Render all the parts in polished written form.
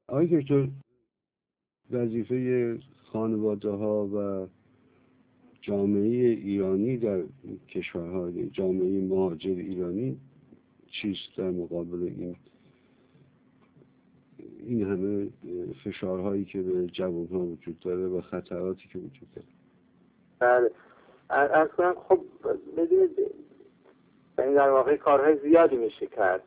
آقای دکتر، وظیفه خانواده ها و جامعه ایرانی در کشورهای جامعه مهاجر ایرانی چیست در مقابل این همه فشارهایی که به جوانها وجود داره و خطراتی که وجود داره؟ بله، از کنم خب بدونید این در واقع کارهای زیادی میشه کرد.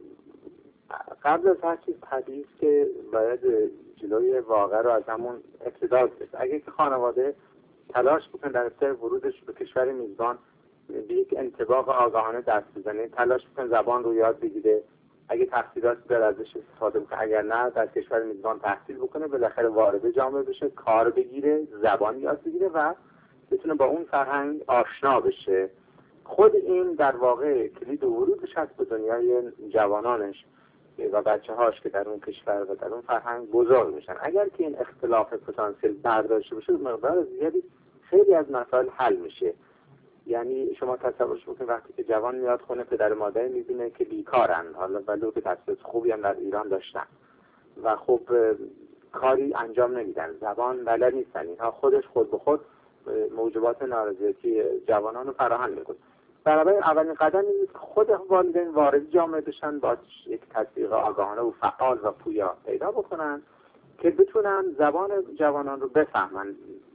قبل از هر چیز طبیعی است که باید جلوی واقع رو از همون ابتدا گرفت. اگه که خانواده تلاش بکنه در ابتدای ورودش به کشور میزبان به یک انطباق آگاهانه دست بزنه، تلاش بکنه زبان رو یاد بگیره، اگه تحصیلاتی داره ازش استفاده بکنه، اگر نه در کشور میزبان تحصیل بکنه، بالاخره وارد جامعه بشه، کار بگیره، زبان یاد بگیره و بتونه با اون فرهنگ آشنا بشه. خود این در واقع کلید ورودش هست به دنیای جوانانش و بچه هاش که در اون کشور و در اون فرهنگ بزرگ میشن. اگر که این اختلاف پتانسیل برداشته بشه، مقدار زیادی خیلی از مسائل حل میشه. یعنی شما تصورش بکنید وقتی که جوان میاد خونه، پدر و مادر میبینه که بیکارن، حالا ولو که تحصیلات خوبی هم در ایران داشتن و خب کاری انجام نمیدن، زبان بلد نیستن، اینها خود به خود موجبات نارضایتی جوانان رو فراهم میکنه. بنابراین اولین قدم این است که خود والدین وارد جامعه بشن، با یک تطبیق آگاهانه و فعال و پویا پیدا بکنن که بتونن زبان جوانان رو بفهمن،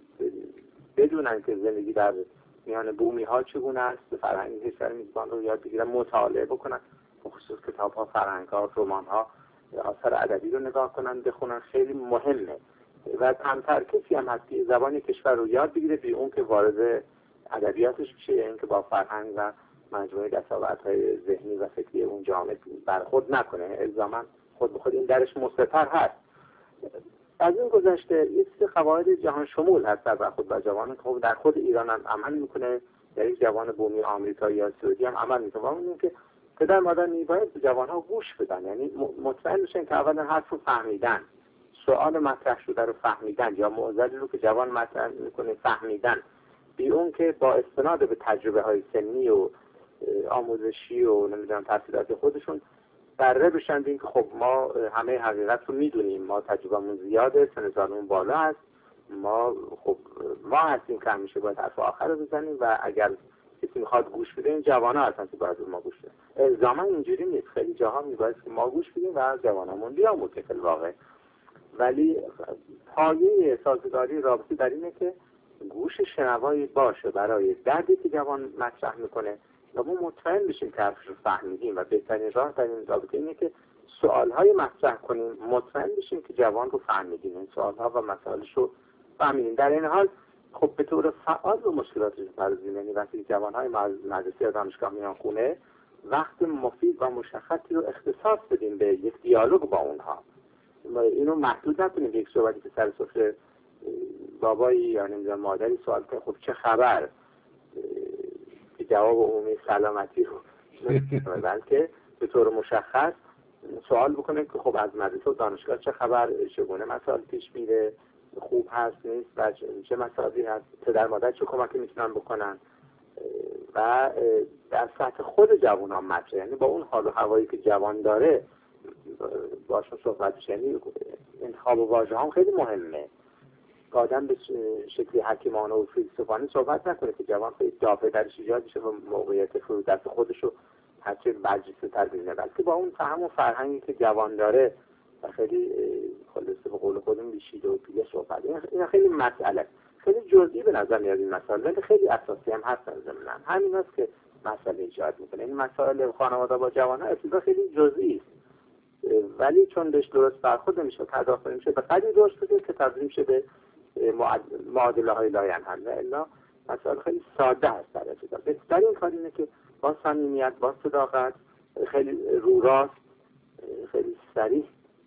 بدونن که زندگی در میان بومی ها چگونه است، فرهنگ کشور میزبان رو یاد بگیرن، مطالعه بکنن، بخصوص کتاب ها، فرهنگ ها، رمان ها، آثار ادبی رو نگاه کنن، بخونن. خیلی مهمه و کمتر کسی هم هست که زبان کشور رو یاد بگیره بی اون که وارد ادبیاتش بشه، یعنی که با فرهنگ و مجموعه دستاوردهای ذهنی و فکری اون جامعه برخورد نکنه. الزاما خود به خود این درش مستتر هست. از این گذشته یه چیز قواعد جهان شمول هست در برخورد با جوانان که در خود ایران هم عمل میکنه، در یک جوان بومی آمریکایی یا سعودی هم عمل میکنه. و اون این که پدر مادر میباید به جوانها گوش بدن، یعنی مطمئن بشن که اولا حرف رو فهمیدن، سوال مطرح شده رو فهمیدن، یا معضلی رو که جوان مطرح میکنه فهمیدن، بی اون که با استناد به تجربه های سنی و آموزشی و نمیدونم تحصیلات خودشون بره بشن بین که خب ما همه حقیقت رو میدونیم، ما تجربهمون زیاده، سن سالمون بالا است، ما هستیم که همیشه باید حرف آخر رو بزنیم و اگر کسی میخواد گوش بده این جوانا هستن که باید ما گوش بدیم. الزاما اینجوری نیست، خیلی جاها میباید که ما گوش بدیم و جوانمون بیاموزه که واقع. ولی پایه سازگاری رابطه در اینه که گوش شنوایی باشه برای دردی که جوان مطرح میکنه و ما مطمئن بشیم که حرفش رو فهمیدیم و بهترین راه در این رابطه اینه که سوالهای مطرح کنیم، مطمئن بشیم که جوان رو فهمیدیم، این سوالها و مسائلش رو فهمیدیم. در این حال خب به طور فعال به مشکلاتش بپردازیم، یعنی وقتی جوانهای مدرسه یا دانشگاه میان خونه، وقت مفید و مشخصی رو اختصاص بدیم به یک دیالوگ با اونها. اینو محدود نکنیم به یک صحبتی که سر سفره بابایی یا نمیدونم مادری سوال کنه خب چه خبر، که جواب عمومی سلامتی رو بلکه به طور مشخص سوال بکنه که خب از مدرسه و دانشگاه چه خبر، چگونه مسائل پیش میره، خوب هست نیست و چه مسائلی هست، پدر مادر چه کمکی میتونن بکنن و در سطح خود جوان ها مطرح، یعنی با اون حال و هوایی که جوان داره باشون صحبت بشه. یعنی انتخاب واژه هم خیلی مهمه. آدم به شکلی حکیمانه و فیلسوفانه صحبت نکنه که جوان خیلی دافع درش ایجاد بشه و موقعیت فرو دست خودش رو هرچه برجسته تر ببینه، بلکه با اون فهم و فرهنگی که جوان داره و خیلی خلاصه به قول خودمون بیشیده و پیله صحبت. این خیلی مسئله خیلی جزئی به نظر میاد این مسائل، ولی خیلی اساسی هم هستن. ضمناً همین است که مسئله ایجاد میکنه. این مسائل خانواده با جوان‌ها ابتدا خیلی جزئی است، ولی چون بهش درست برخورد نمیشه، پرداخت نمیشه، به قدری درست بوده که تبدیل میشه به معادله های لاینحل. و الا مسائل خیلی ساده هست در ابتدا. بهترین کار اینه که با صمیمیت، با صداقت، خیلی رو راست، خیلی صریح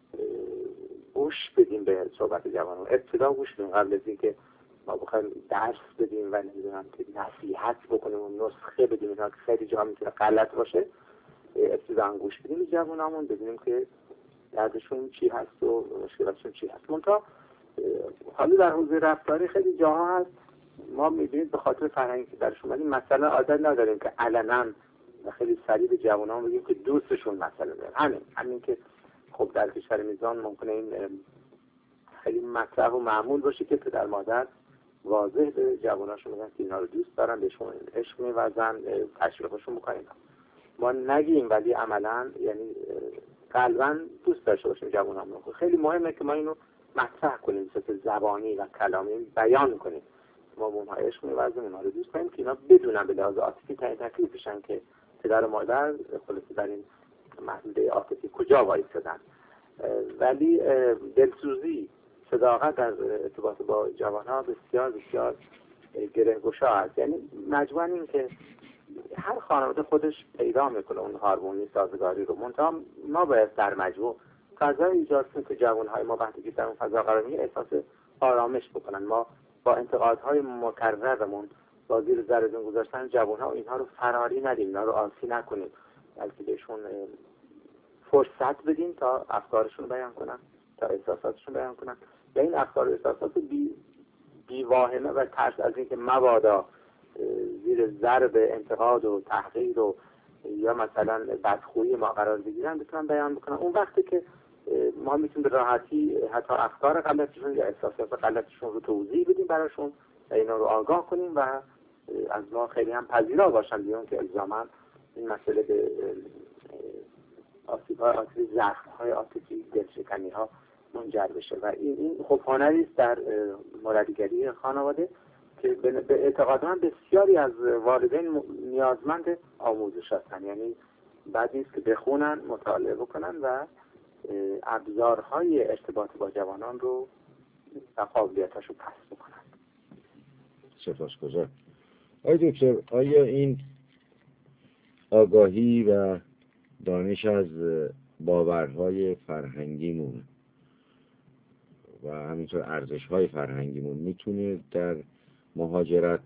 گوش بدیم به صحبت جوانان. ابتدا گوش بدیم قبل از اینکه ما بخوایم درس بدیم و نمیدونم که نصیحت بکنیم و نسخه بدیم، اینا که خیلی جا میتونه غلط باشه. ابتدا گوش بدیم به جوانامون، ببینیم که دردشون چی هست و مشکلاتشون چی هست. منتها حالا در حوزه رفتاری خیلی جاها هست ما میبینید به خاطر فرهنگی که درشون ولی مثلا عادت نداریم که علنا و خیلی سریع به جوانان بگیم که دوستشون مثلا دارن. همین که خب در کشور میزان ممکنه این خیلی مطرح و معمول باشه که پدر مادر واضح به جواناشون میگن که اینا رو دوست دارن، بهشون عشق می‌ورزن، تشویقشون میکنن. ما نگیم ولی عملا یعنی قلباً دوست داشته باشیم جوانامون. خیلی مهمه که ما اینو مطرح کنیم، مثل زبانی و کلامی بیان کنیم. ما به اونها عشق می‌ورزیم، اونها رو دوست داریم که اینا بدونن به لحاظ عاطفی تکلیفشن که پدر و مادر خلاصه در این محدوده عاطفی کجا وایسادن. ولی دلسوزی، صداقت در ارتباط با جوان‌ها بسیار بسیار گره‌گشا است. یعنی مجموعاً این که هر خانواده خودش پیدا میکنه اون هارمونی سازگاری رو، منتها ما باید در مجموع فضای ایجاد کنیم که جوان‌های ما وقتی که در اون فضا قرار میگیرن احساس آرامش بکنن. ما با انتقادهای مکررمون با زیر ذره گذاشتن جوان‌ها و اینها رو فراری ندیم، اینا رو آسی نکنیم، بلکه بهشون فرصت بدیم تا افکارشون بیان کنن، تا احساساتشون بیان کنن. و این افکار و احساسات بی واهمه و ترس از اینکه مبادا زیر ضرب انتقاد و تحقیر و یا مثلا بدخویی ما قرار بگیرن بتونن بیان بکنن. اون وقتی که ما میتونیم به راحتی حتی افکار غلطشون یا احساسات غلطشون رو توضیح بدیم براشون و اینا رو آگاه کنیم و از ما خیلی هم پذیرا باشن، بیان که الزاما این مسئله به آسیب‌های عاطفی، زخم‌های عاطفی، دلشکنی‌ها منجر بشه. و این خب هنری است در مربیگری خانواده که به اعتقاد من بسیاری از والدین نیازمند آموزش هستن. یعنی بعد نیست که بخونن، مطالعه بکنن و ابزارهای ارتباط با جوانان رو و قابلیتاش رو پس بکنن. سپاسگزار. آقای دکتر، آیا این آگاهی و دانش از باورهای فرهنگیمون و همینطور ارزش‌های فرهنگیمون میتونه در مهاجرت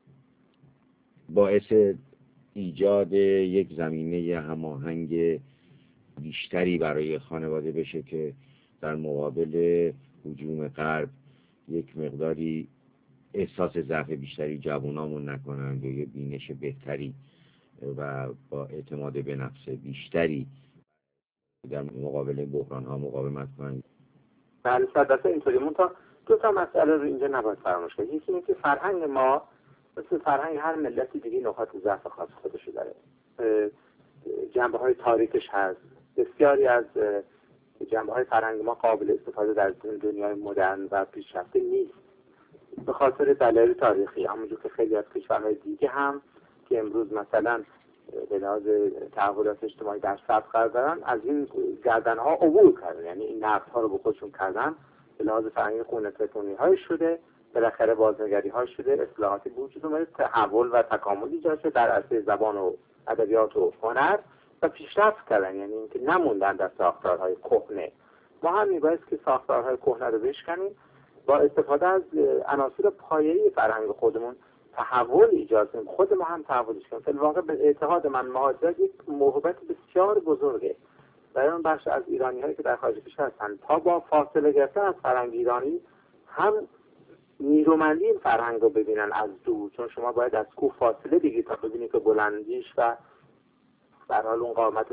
باعث ایجاد یک زمینه هماهنگ بیشتری برای خانواده بشه که در مقابل هجوم غرب یک مقداری احساس ضعف بیشتری جوانامون نکنند و یه بینش بهتری و با اعتماد به نفس بیشتری در مقابل بحران ها مقاومت کنند؟ بله، 100% اینطوری. منتها دو تا مسئله رو اینجا نباید فراموش کنیم. یکی اینه که فرهنگ ما مثل فرهنگ هر ملتی دیگه نقاط ضعف خاص خودشو داره، جنبه‌های تاریکش هست. بسیاری از جنبه‌های فرهنگ ما قابل استفاده در دنیای مدرن و پیشرفته نیست به خاطر دلایل تاریخی، همونجور که خیلی از کشورهای دیگه هم که امروز مثلا به لحاظ تحولات اجتماعی در صدر قرار دارن از این گردنها عبور کردن، یعنی این نقدها رو به خودشون کردن، به لحاظ فرهنگی خونه‌تکونی‌های شده، بالاخره بازنگری‌های شده، اصلاحاتی وجود اومده، تحول و تکامل ایجاد شده در عرصه زبان و ادبیات و هنر و پیشرفت کردن، یعنی اینکه نموندن در ساختارهای کهنه. ما هم میبایست که ساختارهای کهنه رو بشکنیم، با استفاده از عناصر پایه‌ای فرهنگ خودمون تحول ایجاد کنیم، خود ما هم تحولش کنیم. در واقع به اعتقاد من مهاجرت یک موهبت بسیار بزرگه برای اون بخش از ایرانی‌هایی که در خارج کشور هستن تا با فاصله گرفتن از فرهنگ ایرانی هم نیرومندی این فرهنگ رو ببینن از دور، چون شما باید از کوه فاصله بگیرید تا ببینید که بلندیش و در حال اون قامت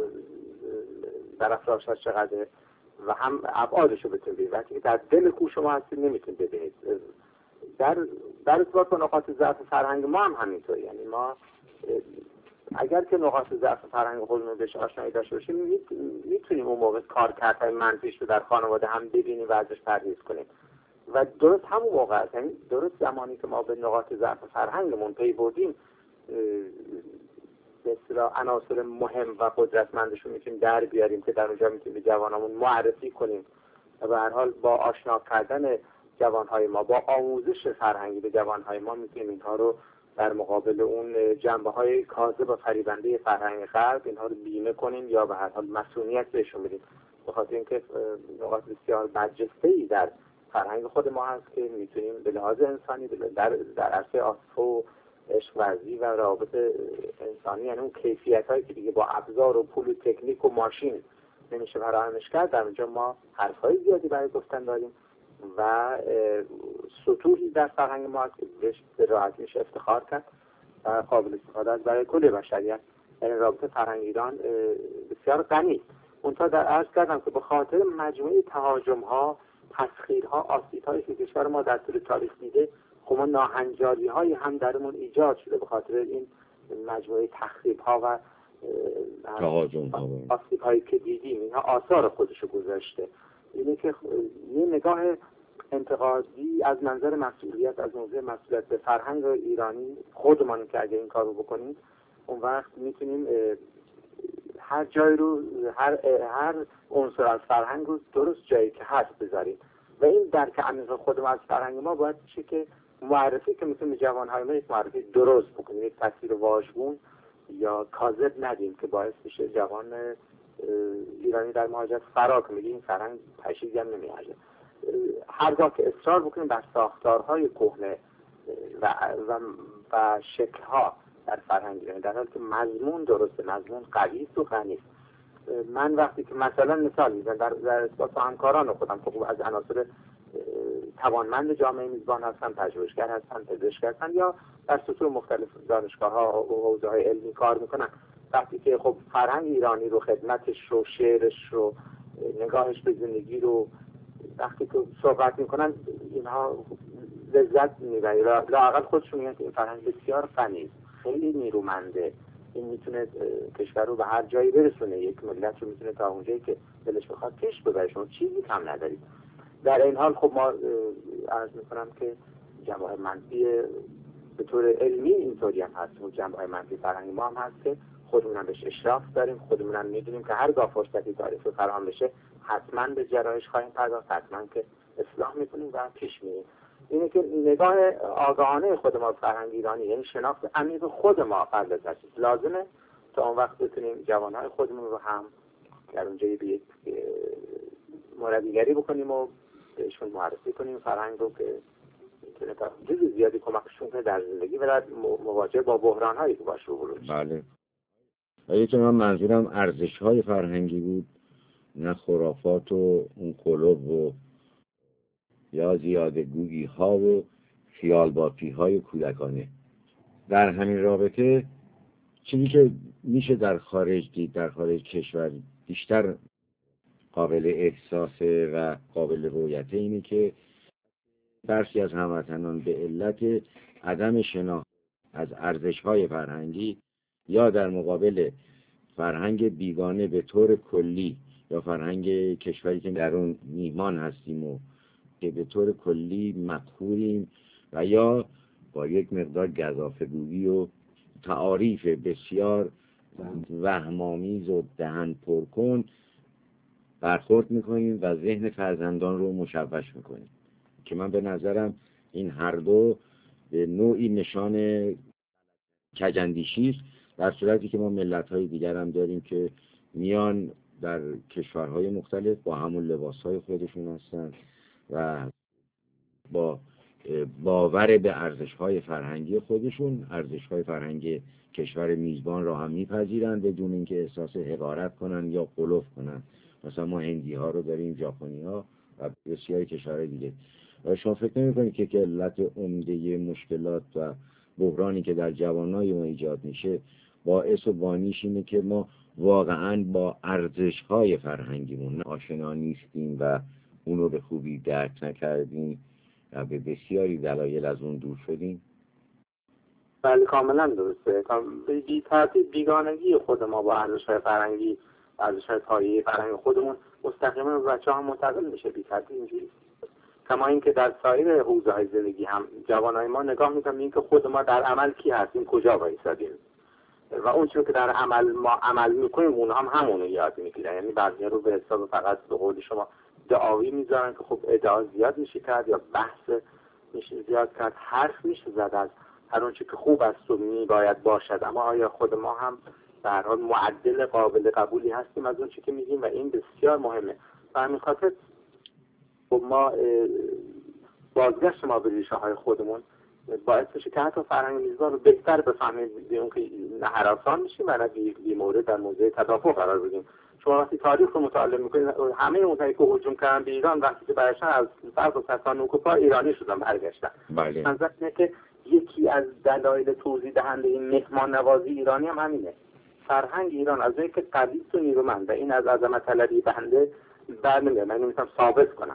طرفدارش چقدره و هم ابعادش رو بتونید ببینید. وقتی در دل کوه شما هستید نمیتونید ببینید. در ارتباط با نقاط ضعف فرهنگ ما هم همینطوری، یعنی ما اگر که نقاط ضعف فرهنگ خودمون بهش آشنایی داشته باشیم میتونیم اون موقع کارکردهای منفیش رو در خانواده هم ببینیم و ازش پرهیز کنیم و درست همون موقع است، یعنی درست زمانی که ما به نقاط ضعف فرهنگمون پی بردیم به اصطلاح عناصر مهم و قدرتمندش رو میتونیم در بیاریم که در اونجا میتونیم به جوانامون معرفی کنیم و به هر حال با آشنا کردن جوانهای ما با آموزش فرهنگی به جوانهای ما میتونیم اینها رو در مقابل اون جنبه‌های کاذب و فریبنده فرهنگ غرب اینها رو بیمه کنیم یا به هر حال مسئولیت بهشون بدیم، به خاطر اینکه نقاط بسیار برجسته‌ای در فرهنگ خود ما هست که میتونیم به لحاظ انسانی در عرصه عاطفه و عشق ورزی و روابط انسانی، یعنی اون کیفیت‌هایی که دیگه با ابزار و پول و تکنیک و ماشین نمیشه فراهمش کرد، در اونجا ما حرف‌های زیادی برای گفتن داریم و سطوحی در فرهنگ ما هست که به راحتی میشه افتخار کرد و قابل استفاده است برای کل بشریت. یعنی رابطه فرهنگ ایران بسیار غنی. منتها در عرض کردم که به خاطر مجموعه تهاجم‌ها، تسخیرها، آسیب‌هایی که کشور ما در طول تاریخ دیده، خب ما ناهنجاری‌هایی هم درمون ایجاد شده به خاطر این مجموعه تخریب‌ها و آسیب‌هایی که دیدیم. اینها آثار خودشو گذاشته. اینه که یه نگاه انتقادی از منظر مسئولیت، از موضوع مسئولیت به فرهنگ ایرانی خودمان که اگه این کار رو بکنیم، اون وقت میتونیم هر جای رو، هر عنصر از فرهنگ رو درست جایی که هست بذاریم و این درک عمیق خودمان از فرهنگ ما باید بشه که معرفی که میتونیم جوانهای ما یک معرفی درست بکنیم، یک تصویر واژگون یا کاذب ندیم که باعث بشه جوان ایرانی در مهاجرت فرار کنه، این فرهنگ تشدید هم نمی‌ارزه. هرگاه که اصرار بکنیم بر ساختارهای کهنه و شکل‌ها در فرهنگ ایرانی، در حالی که مضمون درسته، مضمون قوی و غنی. من وقتی که مثال میزنم در اثبات همکاران خودم که از عناصر توانمند جامعه میزبان هستن، پژوهشگر هستن، پزشک هستن یا در سطوح مختلف دانشگاه‌ها و حوزه‌های علمی کار میکنن، وقتی که خب فرهنگ ایرانی رو، خدمتش رو، شعرش رو، نگاهش به زندگی رو وقتی که صحبت میکنن، اینها لذت میبرن، لااقل خودشون میگن که این فرهنگ بسیار غنی، خیلی نیرومنده، این میتونه کشور رو به هر جایی برسونه، یک ملت رو میتونه تا اونجایی که دلش بخواد پیش ببره، شما چیزی کم ندارید. در این حال خب ما عرض میکنم که جنبه‌های منفی به طور علمی اینطوری هم هست و جنبه‌های منفی فرهنگی ما هم هست که خودمون هم بهش اشراف داریم، خودمون هم میدونیم که هرگاه فرصتی تاریخی فراهم بشه حتما به جرایش خواهیم پرداخت، حتما که اصلاح میکنیم و پیش میریم. اینه که نگاه آگاهانه خود ما فرهنگ ایرانی، یعنی شناخت عمیق خود ما قبل از هر چیز لازمه تا اون وقت بتونیم جوانهای خودمون رو هم در اونجا به یک مربیگری بکنیم و بهشون معرفی کنیم فرهنگ رو که میتونه تا حدود زیادی کمکشون کنه در زندگی و در مواجهه با بحران‌هایی که باش روبرو میشن. بله. یکی من منظورم ارزش‌های فرهنگی بود، نه خرافات و اون قلوب و یا زیاده گویی ها و خیال باپی های کودکانه. در همین رابطه چیزی که میشه در خارج دید، در خارج کشور بیشتر قابل احساسه و قابل رویته، اینه که برخی از هموطنان به علت عدم شناخت از ارزش‌های فرهنگی یا در مقابل فرهنگ بیگانه به طور کلی یا فرهنگ کشوری که در اون میهمان هستیم و که به طور کلی مقهوریم و یا با یک مقدار گزافه‌گویی و تعاریف بسیار وهم‌آمیز و دهن پرکن برخورد میکنیم و ذهن فرزندان رو مشوش میکنیم که من به نظرم این هر دو به نوعی نشان کج‌اندیشی است، در صورتی که ما ملت‌های دیگر هم داریم که میان در کشورهای مختلف با همون لباس‌های خودشون هستن و با باور به ارزش‌های فرهنگی خودشون، ارزش‌های فرهنگی کشور میزبان را هم میپذیرند بدون اینکه احساس حقارت کنن یا غلوف کنن. مثلا ما هندی‌ها رو داریم، ژاپنی‌ها و بسیاری کشورهای دیگه. و شما فکر نمی‌کنید که علت عمده مشکلات و بحرانی که در جوانای ما ایجاد میشه باعث و بانیش اینه که ما واقعاً با ارزش‌های فرهنگیمون آشنا نیستیم و اون رو به خوبی درک نکردیم و به بسیاری دلایل از اون دور شدیم؟ بله کاملا درسته. بی ترتیب بیگانگی خود ما با ارزش‌های فرهنگی، ارزش‌های پایه‌ای فرهنگ خودمون مستقیما به بچه‌ها منتقل میشه. بی ترتیب اینجوری. کما اینکه در سایر حوزه‌های زندگی هم جوانای ما نگاه می‌کنن اینکه خود ما در عمل کی هستیم، کجا وایسادیم و اون چیزی که در عمل ما عمل می‌کنیم اونها هم همونو یاد می‌گیرن. یعنی بعضیا رو به حساب فقط به قول شما دعاوی می‌ذارن که خب ادعا زیاد میشه کرد یا بحث میشه زیاد کرد، حرف میشه زد از هر اون چیزی که خوب است و میباید باشد، اما آیا خود ما هم به هر حال معدل قابل قبولی هستیم از اون چیزی که میگیم؟ و این بسیار مهمه. و همین خاطر خب ما بازگشت ما به ریشه های خودمون باعث بشه که حتی فرهنگ میزبان رو بهتر بفهمیم، بدون که نه هراسان میشیم و نه بی مورد در موضع تدافع قرار بدیم. شما وقتی تاریخ رو مطالعه میکنید، همه اونایی که هجوم کردن به ایران وقتی که برگشتن از فرض و کسان نوکوپا ایرانی شدن برگشتن. بله. منظور اینه که یکی از دلایل توضیح دهنده این مهمان نوازی ایرانی هم همینه فرهنگ ایران از اینکه قوی و نیرومند و این از عظمت طلبی بنده بر نمیاد. من نمیتونم ثابت کنم.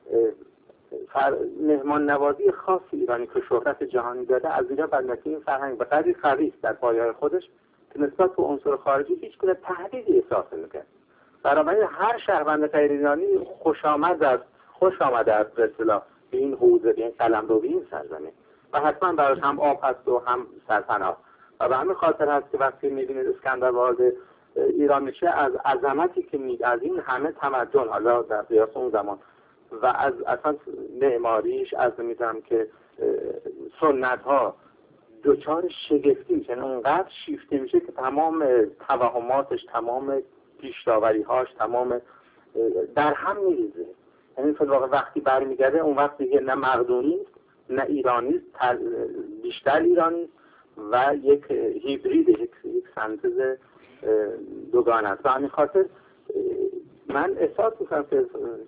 مهمان نوازی خاص ایرانی که شهرت جهانی داده از اینجا بر این فرهنگ به قدری قوی است در پایه‌های خودش که نسبت به عنصر خارجی هیچ گونه تهدیدی احساس نمی‌کنه. بنابراین هر شهروند غیر ایرانی خوش آمده است به اصطلاح به این حوزه، به این قلمرو، به این سرزمین و حتما براش هم آب هست و هم سرپناه. و به همین خاطر هست که وقتی می‌بینید اسکندر وارد ایران میشه از عظمتی که از این همه تمدن حالا در قیاس اون زمان و از اصلا معماریش از نمیدونم که سنت ها دوچار شگفتی میشه، اونقدر شیفته میشه که تمام توهماتش، تمام پیش‌داوری هاش، تمام در هم میریزه. یعنی فی الواقع وقتی برمیگرده اون وقت دیگه نه مقدونی نه ایرانی، بیشتر ایرانی و یک هیبرید، یک سنتز دوگانه است. به همین خاطر من احساس میکنم که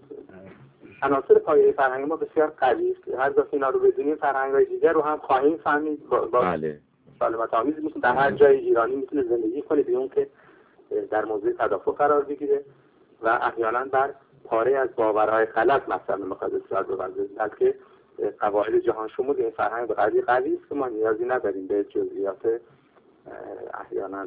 عناصر پایه‌ای فرهنگ ما بسیار قوی است. هر دفعه اینا رو بدونیم فرهنگ‌های دیگر رو هم خواهیم فهمید. بله. سالمت آمیز میتونه در هر جای ایرانی میتونه زندگی کنه بدون که در موضوع تدافع قرار بگیره و احیانا بر پاره از باورهای غلط مثلا میخواد اصرار بورزه، بلکه قواعد جهان شمول این فرهنگ به قدری قوی است که ما نیازی نداریم به جزئیات احیانا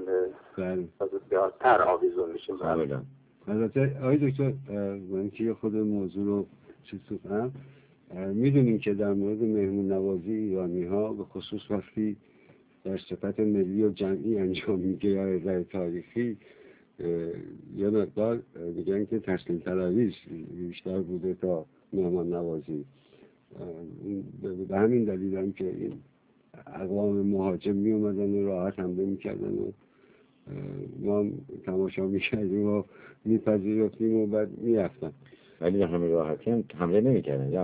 زیادتر آویزون میشیم. البته آقای دکتر من که خود موضوع رو چیز کنم، میدونیم که در مورد مهمون نوازی ایرانی ها به خصوص وقتی در صفت ملی و جمعی انجام میگه یا در تاریخی یه مقدار میگن که تسلیم طلبی بیشتر بوده تا مهمان نوازی. به همین دلیل هم که این اقوام مهاجم می اومدن و راحت حمله میکردن و ما هم تماشا میکردیم و میپذیرفتیم و بعد میرفتن، ولی به همین راحتی هم حمله نمیکردن.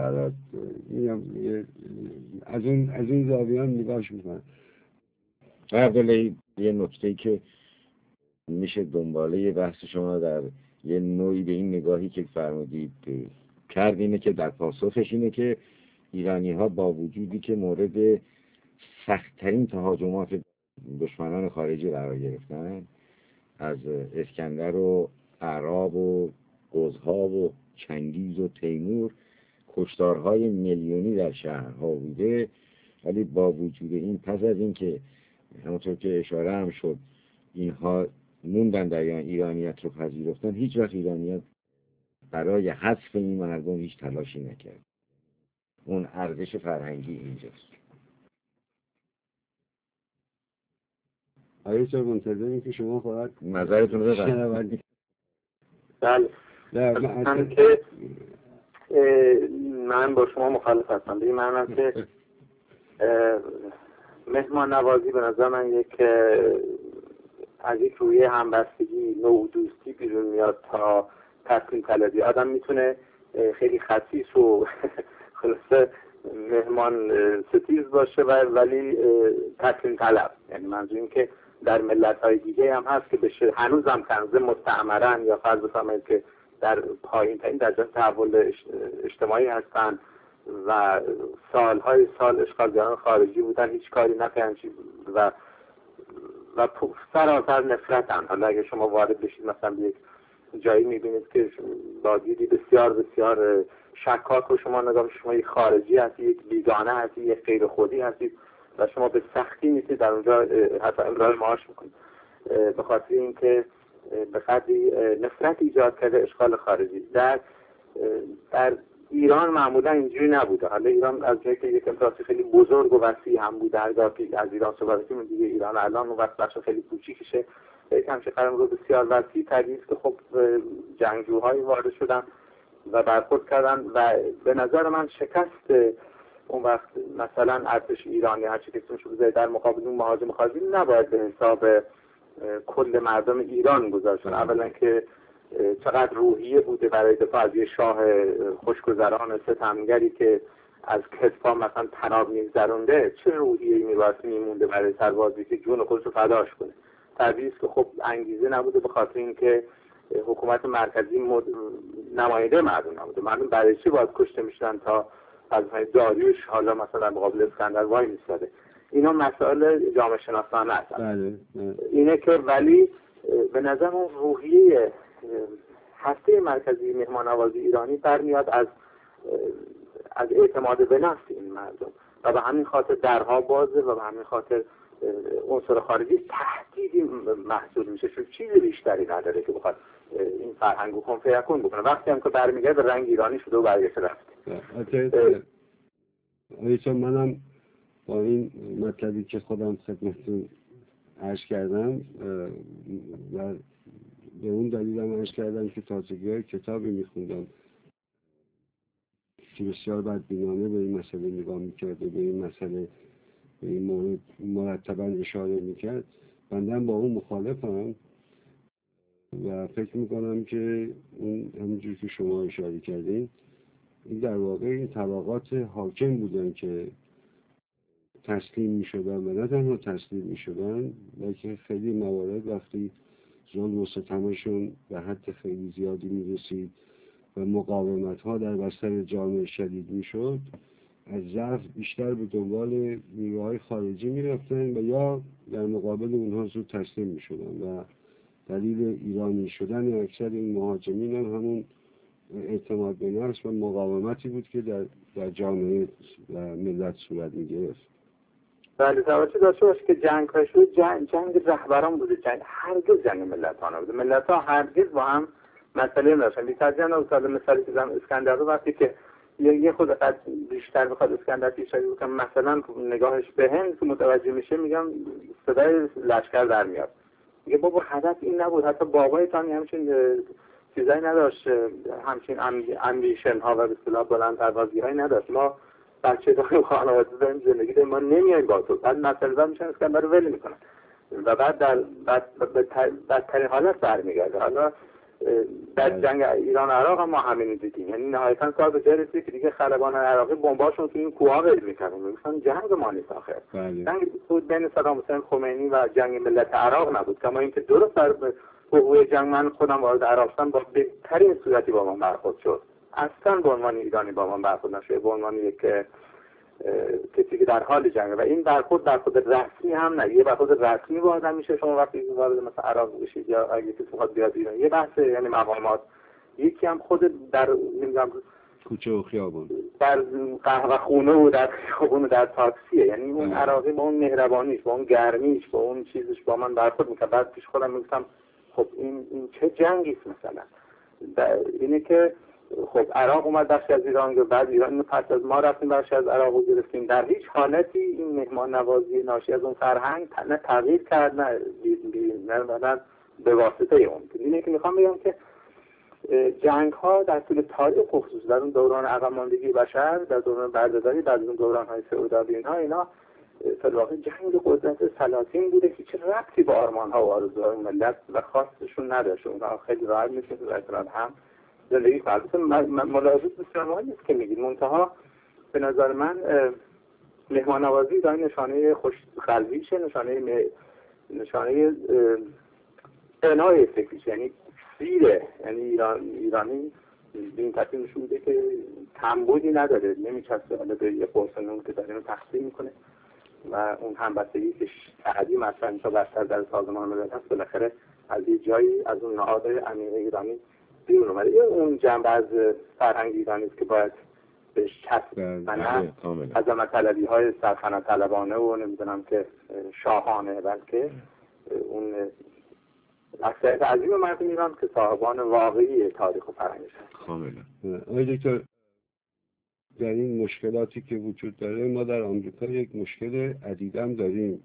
از این زاویه نگاهش میکنن. عبدالله یه نکته‌ای که میشه دنباله بحث شما در یه نوعی به این نگاهی که فرمودید کرد اینه که در پاسخش اینه که ایرانی ها با وجودی که مورد سخت‌ترین تهاجمات دشمنان خارجی قرار گرفتن، از اسکندر و اعراب و گزها و چنگیز و تیمور کشتارهای میلیونی در شهرها بوده، ولی با وجود این پس از این که همونطور که اشاره هم شد اینها موندن در ایرانیت رو پذیرفتن، هیچ وقت ایرانیت برای حذف این مردم هیچ تلاشی نکرد. اون ارزش فرهنگی اینجاست. آیا چرا منتظرین که شما خواهد نظرتون رو بفرمایید. بله. من با شما مخالف هستم. به این معنی که مهمان نوازی به نظر من از یک رویه همبستگی، نوع دوستی بیرون میاد تا تسلیم طلبی. آدم میتونه خیلی خسیس و خلاصه مهمان ستیز باشه ولی تسلیم طلب. یعنی منظور این که در ملت‌های دیگه هم هست که بشه هنوز هم کنزه مستعمرن یا فرض بفرمایید که در پایین ترین درجه تحول اجتماعی هستن و سالهای سال اشغالگران خارجی بودن، هیچ کاری نکردن و سراسر نفرتن. حالا اگه شما وارد بشید مثلا به یک جایی میبینید که با دیدی بسیار بسیار شکاک و شما نگاه شما یک خارجی هستید، یک بیگانه هستید، یک غیر خودی هستید و شما به سختی میتونید در اونجا حتی امرار معاش میکنید به خاطر اینکه به قدری نفرت ایجاد کرده اشغال خارجی. در ایران معمولا اینجوری نبوده. حالا ایران از جایی که یک امپراتوری خیلی بزرگ و وسیع هم بوده، هرگاه که از ایران صحبت کنیم دیگه ایران الان اون وقت بخش خیلی کوچیکشه، همشه قلمرو بسیار وسیع طبیعی است که خب جنگجوهایی وارد شدن و برخورد کردن و به نظر من شکست اون وقت مثلا ارتش ایرانی هرچی که شده در مقابل اون مهاجم خارجی نباید به حساب کل مردم ایران گذاشت. اولا که چقدر روحیه بوده برای دفاع از یه شاه خوشگذران ستمگری که از کتفا مثلا تناب میگذرونده، چه روحیه‌ای میمونده برای سربازی که جون خودش رو فداش کنه. طبیعی است که خب انگیزه نبوده به خاطر اینکه حکومت مرکزی نماینده مردم نبوده. مردم برای چی باید کشته میشدن تا از داریوش حالا مثلا مقابل اسکندر وای میستاده. اینا مسائل جامعه شناسانه هستن. بله. اینه که ولی به نظر اون روحیه هسته مرکزی مهمان نوازی ایرانی برمیاد از اعتماد به نفس این مردم و به همین خاطر درها بازه و به همین خاطر عنصر خارجی تهدیدی محسوب میشه، چون چیز بیشتری نداره که بخواد این فرهنگو کن فیکون بکنه. وقتی هم که برمیگرده به رنگ ایرانی شده و برگشته رفته. چون منم با این مطلبی که خودم خدمتتون عرض کردم و به اون دلیلم عرض کردم که تازگی کتابی میخوندم که بسیار بدبینانه به این مسئله نگاه میکرد و به این مسئله به این مورد مرتبا اشاره میکرد. بندم با اون مخالفم و فکر میکنم که اون همونجور که شما اشاره کردین این در واقع این طبقات حاکم بودن که تسلیم میشدن و نه تنها تسلیم میشدن بلکه خیلی موارد وقتی ظلم و ستمشون به حد خیلی زیادی میرسید و مقاومت ها در بستر جامعه شدید میشد، از ضعف بیشتر به دنبال نیروهای خارجی میرفتن و یا در مقابل اونها زود تسلیم میشدن و دلیل ایرانی شدن اکثر این مهاجمین هم همون اعتماد به نفس و مقاومتی بود که در جامعه و ملت صورت میگرفت. بله، توجه داشته باشه که جنگ های شد جنگ رهبران بوده، هرگز جنگ ملت ها نبوده. ملت ها هرگز با هم مسئله نداشتن. بی‌ترجیح مثلا مثالی که زمان اسکندر رو وقتی که یه خود قد بیشتر بخواد اسکندر پیشروی بکنه، مثلا نگاهش به هند که متوجه میشه میگم صدای لشکر در میاد، میگه بابا هدف این نبود، حتی بابایتان همچین چیزایی نداشت، همچین امبیشن ها و به اصطلاح بلند پروازی هایی نداشت، ما بچه داریم خانواده داریم زندگی داریم، ما نمیایم با تو. بعد مسئله میشن اسکندر رو ول میکنن و بعد بدترین حالت برمیگرده. حالا در جنگ ایران عراق هم ما همین دیدیم، یعنی نهایتاً کار به جای رسید که دیگه خلبان عراقی بمباشون تو این کوها ول میکردن، میگفتن جنگ ما نیست آخر. جنگ بود بین صدام حسین خمینی و جنگ ملت عراق نبود، کما اینکه درست در حقوق جنگ من خودم وارد عراق شدم با بهترین صورتی با من برخورد شد، اصلا به عنوان ایرانی با من برخورد نشد، به عنوان یک کسی که در حال جنگه. و این برخورد رسمی هم نه، یه برخورد رسمی با آدم میشه شما وقتی وارد مثلا عراق بشید یا اگه کسی بخواد بیاد ایران، یه بحث یعنی مقامات، یکی هم خود در نمیدونم کوچه و خیابون، در قهوه خونه و در خیابون و در تاکسیه، یعنی اون عراقی با اون مهربانیش، با اون گرمیش، با اون چیزش با من برخورد میکنه. بعد پیش خودم میگفتم خب این چه جنگی است مثلا. اینه که خب عراق اومد بخشی از ایران، بعد ایران پس از ما رفتیم بخشی از عراق رو گرفتیم. در هیچ حالتی این مهمان نوازی ناشی از اون فرهنگ نه تغییر کرد نه به واسطه اون. اینه که میخوام بگم که جنگ ها در طول تاریخ خصوص در اون دوران عقب ماندگی بشر، در دوران بردهداری، در اون دوران های فئودالی اینا در واقع جنگ قدرت سلاطین بوده که چه ربطی با آرمان ها و آرزوهای ملت و خواستشون نداشت. اونها خیلی راحت میشه در اطلاع هم زندگی کنند. ملاحظه بسیار مهمی است که میگید، منتها به نظر من مهمان نوازی داره نشانه خوش قلبیشه، نشانه قناع فکریش، یعنی سیره، یعنی ایرانی به این ترتیب نشون میده که کمبودی نداره، نمیچسبه حالا به یه قرص نون که داره اینو تقسیم میکنه و اون همبستگی که تعدی مثلا تا بستر در سازمان ملل هست بالاخره از یه جایی از اون نهاد عمیق ایرانی بیرون اومده. اون جنبه از فرهنگ ایرانی است که باید بهش چسب و نه عظمت طلبی های سلطنت طلبانه و نمیدونم که شاهانه، بلکه اون اکثریت عظیم مردم ایران که صاحبان واقعی تاریخ و فرهنگش هست. کاملا. آقای دکتر، در این مشکلاتی که وجود داره ما در آمریکا یک مشکل عدیدم داریم،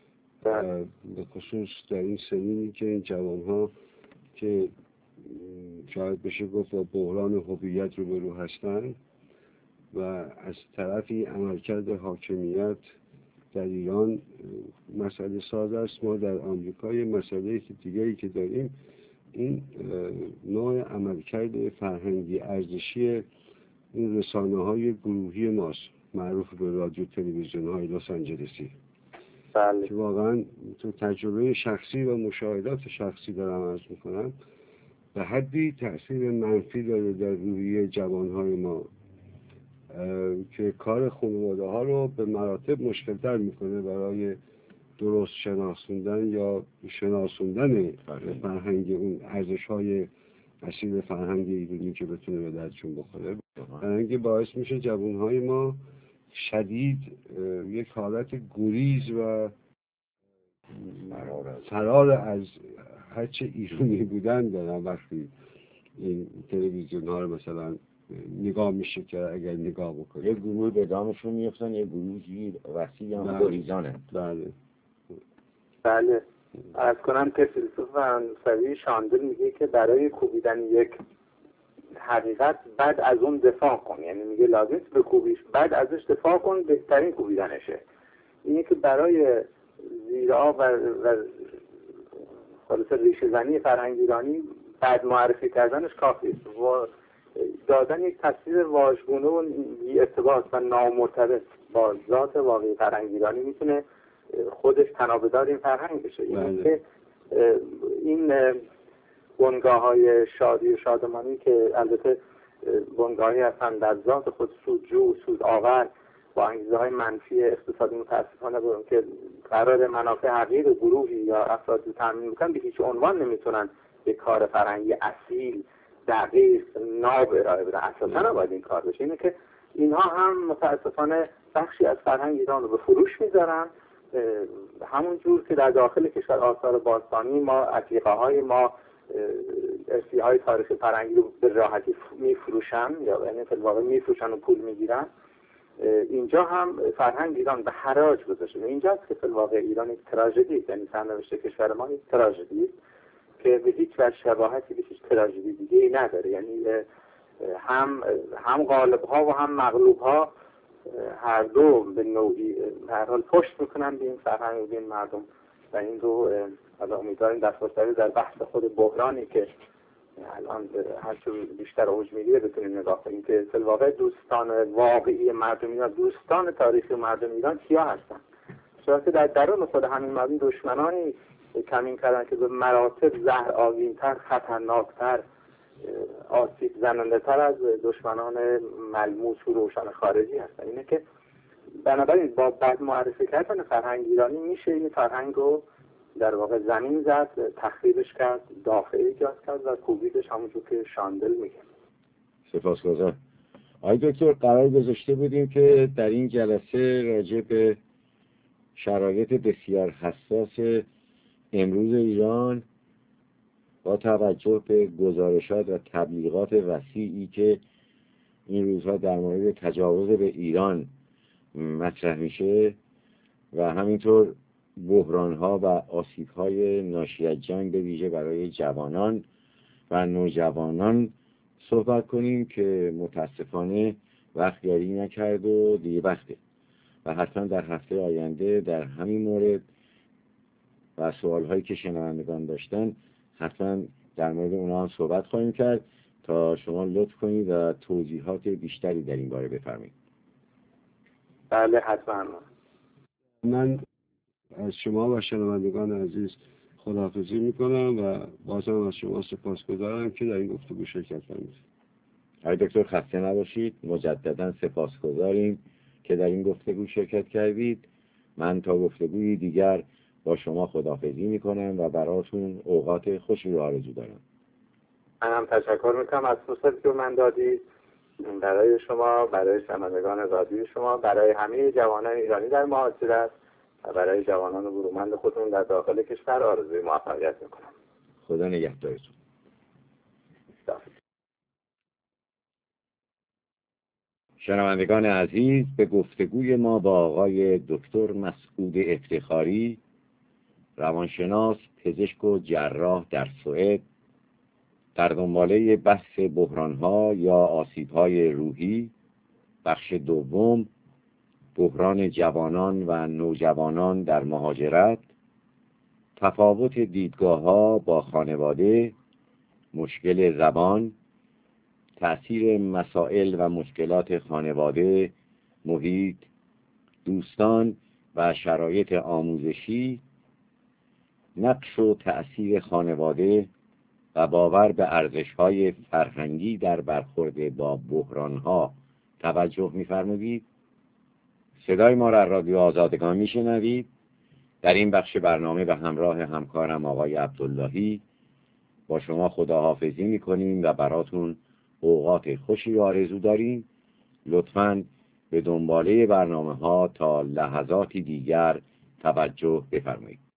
به خصوص در این سنینی که این جوانها که شاید بشه گفت با بحران هویت روبرو هستن و از طرفی عملکرد حاکمیت در ایران مسئله ساز است. ما در آمریکا یه مسئله دیگری که داریم این نوع عملکرد فرهنگی ارزشی این رسانه‌های گروهی ماست، معروف به رادیو تلویزیون های لس آنجلسی. بله. که واقعا تو تجربه شخصی و مشاهدات شخصی دارم عرض میکنم به حدی تأثیر منفی داره در روحیه جوانهای ما که کار خانواده ها رو به مراتب مشکلتر میکنه برای درست شناسوندن یا شناسوندن فرهنگ، اون ارزش های اصیل فرهنگ ایرانی که بتونه به دردشون بخوره. فرهنگ باعث میشه جوانهای ما شدید یک حالت گریز و فرار از هرچه ایرانی بودن دارن وقتی این تلویزیون ها رو مثلا نگاه میشه که اگر نگاه بکنه یه گروه به دامشون میفتن، یه گروهی وسیع هم گریزانه. بله از کنم که فیلسوف فرانسوی شاندل میگه که برای کوبیدن یک حقیقت بعد از اون دفاع کن، یعنی میگه لازم نیست بکوبیش، بعد ازش دفاع کن، بهترین کوبیدنشه. اینه که برای زیرا و خلاصه ریشه زنی فرهنگ ایرانی بعد معرفی کردنش کافی است و دادن یک تصویر واژگونه و بی ارتباط و نامرتبط با ذات واقعی فرهنگ ایرانی میتونه خودش تنابدار این فرهنگ بشه. اینه که این بنگاه های شادی و شادمانی که البته بنگاهی هستن در ذات خود سودجو، سود آور با انگیزه های منفی اقتصادی متاسفانه که قرار منافع حقیر گروهی یا افرادی تامین میکنن، به هیچ عنوان نمیتونن یک کار فرهنگی اصیل دقیق ناب ارائه بدن. اساسا نباید این کار بشه. اینه که اینها هم متاسفانه بخشی از فرهنگ ایران رو به فروش میذارن، همون جور که در داخل کشور آثار باستانی ما، عتیقه های ما، ارثی های تاریخی فرهنگی رو به راحتی میفروشن یا یعنی فی الواقع میفروشن و پول میگیرن، اینجا هم فرهنگ ایران به حراج گذاشته. اینجاست که فی الواقع ایران یک تراژدی است، یعنی سرنوشت کشور ما یک تراژدی است که به هیچ وجه شباهتی به هیچ تراژدی دیگه‌ای نداره. یعنی هم غالب ها و هم مغلوب ها هر دو به نوعی هر حال پشت میکنن به این فرهنگ و به این مردم و این رو امیدواریم دست‌برداری در بحث خود بحرانی که الان هرچه بیشتر اوج میگیره بتونیم نگاه کنیم که فی الواقع دوستان واقعی مردم ایران، دوستان تاریخی مردم ایران کیا هستن؟ شاید در درون خود همین مردم دشمنانی کمین کردن که به مراتب زهرآگین‌تر، خطرناکتر، آسیب زننده تر از دشمنان ملموس و روشن خارجی هستن. اینه که بنابراین با بعد معرفی کردن فرهنگ ایرانی میشه این فرهنگ رو در واقع زمین زد، تخریبش کرد، دافعه ایجاد کرد و کوبیدش، همونجور که شاندل میگه. سپاسگزار. آقای دکتر، قرار گذاشته بودیم که در این جلسه راجع به شرایط بسیار حساس امروز ایران با توجه به گزارشات و تبلیغات وسیعی که این روزها در مورد تجاوز به ایران مطرح میشه و همینطور بحران‌ها و آسیب‌های ناشی از جنگ به ویژه برای جوانان و نوجوانان صحبت کنیم که متاسفانه وقت یاری نکرد و دیگه وقته و حتما در هفته آینده در همین مورد و سوال‌هایی که شنوندگان داشتن حتما در مورد اونها هم صحبت خواهیم کرد تا شما لطف کنید و توضیحات بیشتری در این باره بفرمایید. بله حتما. من از شما و شنوندگان عزیز خداحافظی میکنم و بازم از شما سپاسگزارم که در این گفتگو شرکت کردید. آقای دکتر خسته نباشید، مجددا سپاسگزاریم که در این گفتگو شرکت کردید. من تا گفتگوی دیگر با شما خداحافظی میکنم و براتون اوقات خوشی رو آرزو دارم. منم تشکر میکنم از فرصتی که من دادید برای شما، برای شنوندگان رادیو شما، برای همه جوانان ایرانی در مهاجرت و برای جوانان برومند خودمون در داخل کشور آرزوی موفقیت میکنم. خدا نگهدارتون. شنوندگان عزیز، به گفتگوی ما با آقای دکتر مسعود افتخاری، روانشناس، پزشک و جراح در سوئد، در دنباله بحث بحران‌ها یا آسیب‌های روحی، بخش دوم، بحران جوانان و نوجوانان در مهاجرت، تفاوت دیدگاه‌ها با خانواده، مشکل زبان، تأثیر مسائل و مشکلات خانواده، محیط، دوستان و شرایط آموزشی، نقش و تأثیر خانواده و باور به ارزش‌های فرهنگی در برخورد با بحران‌ها توجه می‌فرمودید. صدای ما را رادیو آزادگان میشنوید. در این بخش برنامه به همراه همکارم آقای عبداللهی با شما خداحافظی میکنیم و براتون اوقات خوشی آرزو داریم. لطفاً به دنباله برنامه ها تا لحظاتی دیگر توجه بفرمایید.